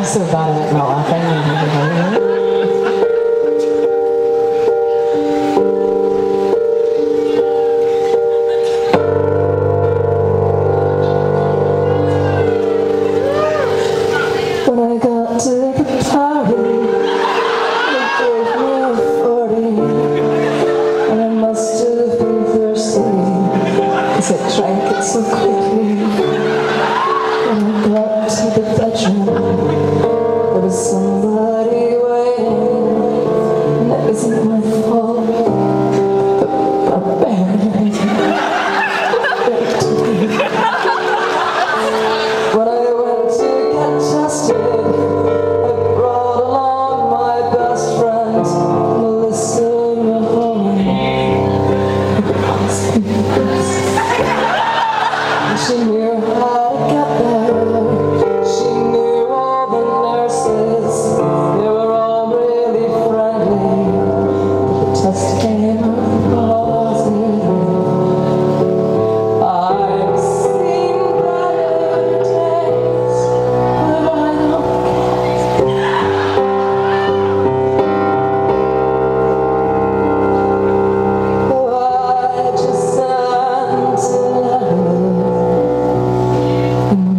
so bad at not laughing. When I got to the party, they gave me a 40, and I must have been thirsty, 'cause I drank it so quickly. When I got to the bedroom, there was somebody waiting, and it isn't my fault, but barbarian. When I went to get tested, I brought along my best friend, Melissa Mahoney. And she knew how to get there. She knew all the nurses. They were all really friendly. But the test came up positive. I've seen better days, but I don't care. Oh, I just sent a letter in the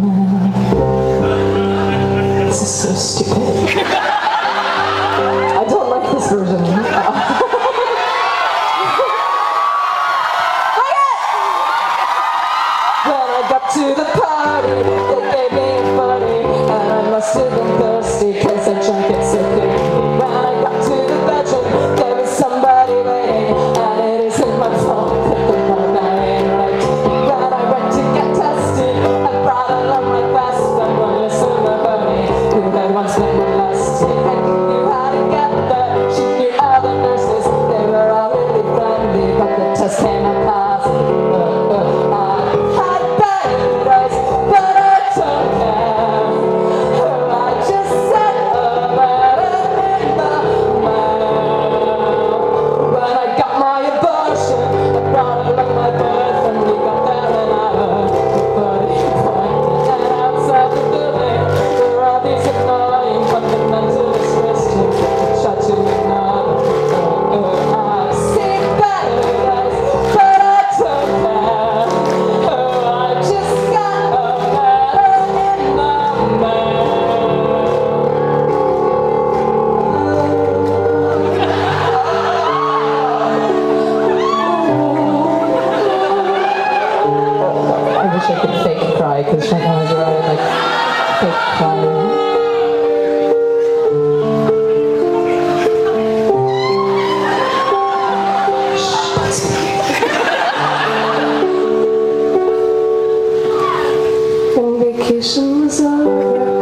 mail. This is so stupid. I don't like this version. When I got to the party, they gave me a 40, and I must have been thirsty, 'cause I drank it so quickly. When I got to the bedroom, there was somebody waiting, and it isn't my fault that the barbarian raped me. When I went to get tested, I brought along my best friend, Melissa Mahoney, who had once been molested, and knew how to get there. She knew all the nurses, they were all really friendly, but the test came up positive. I wish I could fake cry, because right now I'm really like fake crying. When vacation was over,